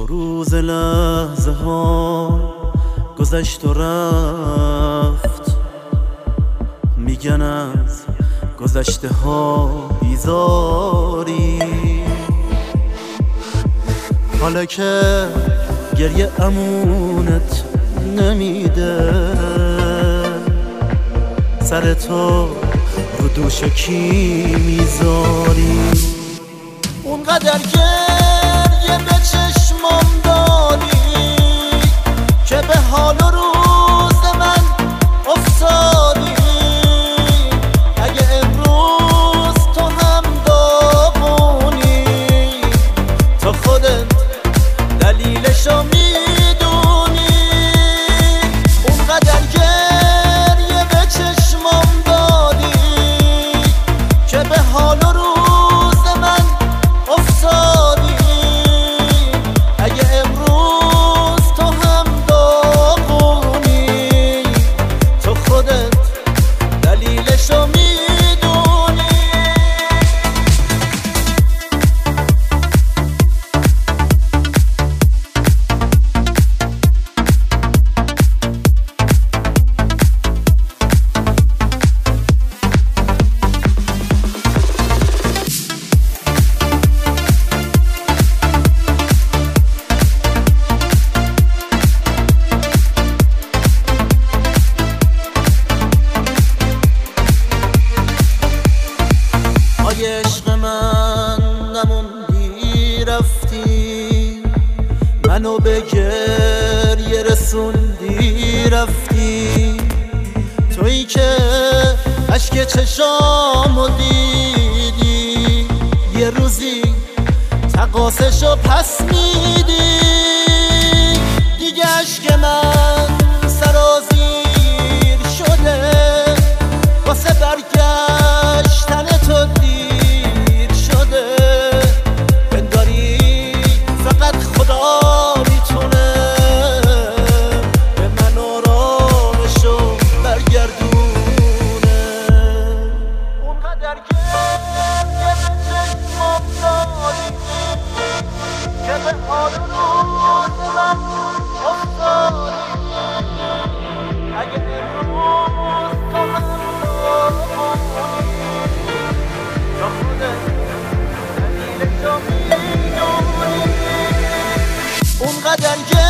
روز لحظه ها گذشت و رفت، میگن از گذشته ها بیزاری. حالا که گریه امونت نمیده، سر تو رو دوش کی میذاری؟ اونقدر گریه به چشمام داری که به حال و روز من افتادی. اگه امروز تو هم داغونی، تو خودت دلیلشو میدونی. اونقدر گریه به چشمام دادی که به حال و روز من افتادی. اگه امروز تو هم داغونی، تو خودت دلیلشو میدونی. عشق من نموندی رفتی، منو به گریه رسوندی رفتی. تویی که اشک چشامو دیدی، یه روزی تقاصشو پس میدی. دیگه اشک من سرازیر شده، واسه برگشتن تو دیر شده. بنگاری فقط خدا میتونه به من آرامشو برگردونه. اونقدر گریه به چشمام داری که به حال و روز من افتادی. اگه امروز تو هم اونقدر